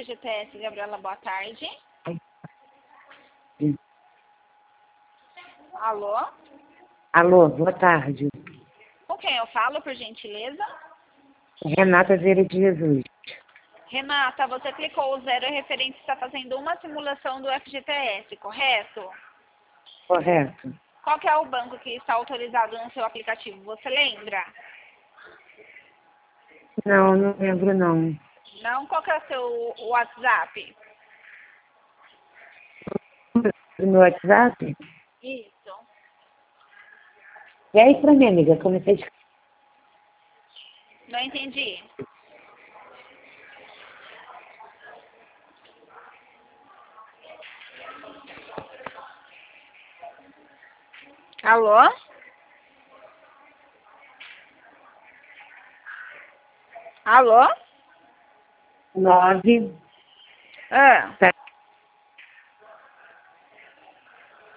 FGTS, Gabriela, boa tarde. Alô? Alô, boa tarde. Com quem eu falo, por gentileza? Renata Vieira de Jesus. Renata, você clicou o 0 referente, está fazendo uma simulação do FGTS, correto? Correto. Qual que é o banco que está autorizado no seu aplicativo? Você lembra? Não, não lembro não. Não? Qual que é o seu WhatsApp? Do meu WhatsApp? Isso. E aí pra mim, amiga, comecei a... Não entendi. Alô? Alô? 9, Ah.